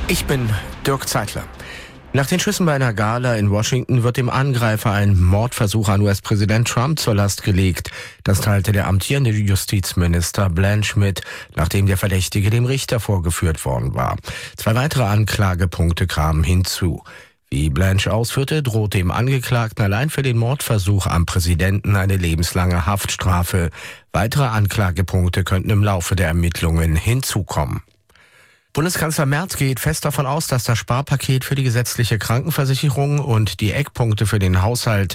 Ich bin Dirk Zeitler. Nach den Schüssen bei einer Gala in Washington wird dem Angreifer ein Mordversuch an US-Präsident Trump zur Last gelegt. Das teilte der amtierende Justizminister Blanche mit, nachdem der Verdächtige dem Richter vorgeführt worden war. 2 weitere Anklagepunkte kamen hinzu. Wie Blanche ausführte, droht dem Angeklagten allein für den Mordversuch am Präsidenten eine lebenslange Haftstrafe. Weitere Anklagepunkte könnten im Laufe der Ermittlungen hinzukommen. Bundeskanzler Merz geht fest davon aus, dass das Sparpaket für die gesetzliche Krankenversicherung und die Eckpunkte für den Haushalt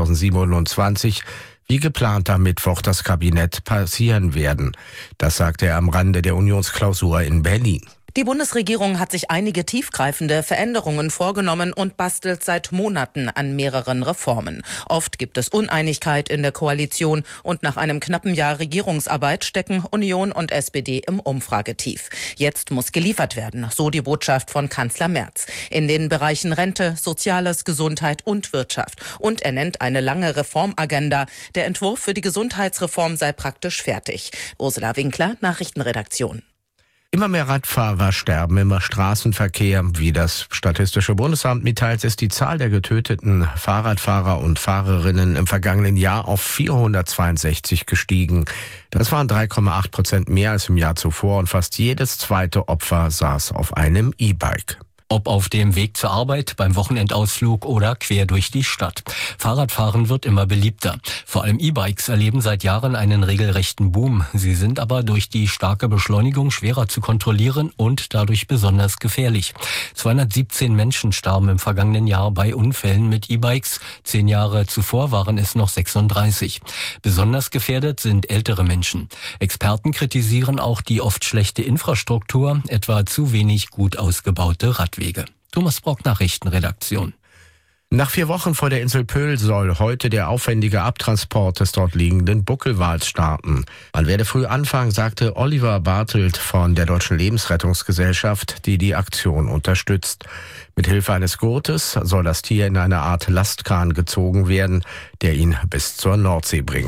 2027 wie geplant am Mittwoch das Kabinett passieren werden. Das sagte er am Rande der Unionsklausur in Berlin. Die Bundesregierung hat sich einige tiefgreifende Veränderungen vorgenommen und bastelt seit Monaten an mehreren Reformen. Oft gibt es Uneinigkeit in der Koalition und nach einem knappen Jahr Regierungsarbeit stecken Union und SPD im Umfragetief. Jetzt muss geliefert werden, so die Botschaft von Kanzler Merz. In den Bereichen Rente, Soziales, Gesundheit und Wirtschaft. Und er nennt eine lange Reformagenda. Der Entwurf für die Gesundheitsreform sei praktisch fertig. Ursula Winkler, Nachrichtenredaktion. Immer mehr Radfahrer sterben im Straßenverkehr. Wie das Statistische Bundesamt mitteilt, ist die Zahl der getöteten Fahrradfahrer und Fahrerinnen im vergangenen Jahr auf 462 gestiegen. Das waren 3,8% mehr als im Jahr zuvor und fast jedes zweite Opfer saß auf einem E-Bike. Ob auf dem Weg zur Arbeit, beim Wochenendausflug oder quer durch die Stadt. Fahrradfahren wird immer beliebter. Vor allem E-Bikes erleben seit Jahren einen regelrechten Boom. Sie sind aber durch die starke Beschleunigung schwerer zu kontrollieren und dadurch besonders gefährlich. 217 Menschen starben im vergangenen Jahr bei Unfällen mit E-Bikes. 10 Jahre zuvor waren es noch 36. Besonders gefährdet sind ältere Menschen. Experten kritisieren auch die oft schlechte Infrastruktur, etwa zu wenig gut ausgebaute Radwege. Thomas Brock, Nachrichtenredaktion. Nach 4 Wochen vor der Insel Pöhl soll heute der aufwendige Abtransport des dort liegenden Buckelwals starten. Man werde früh anfangen, sagte Oliver Bartelt von der Deutschen Lebensrettungsgesellschaft, die die Aktion unterstützt. Mit Hilfe eines Gurtes soll das Tier in eine Art Lastkahn gezogen werden, der ihn bis zur Nordsee bringt.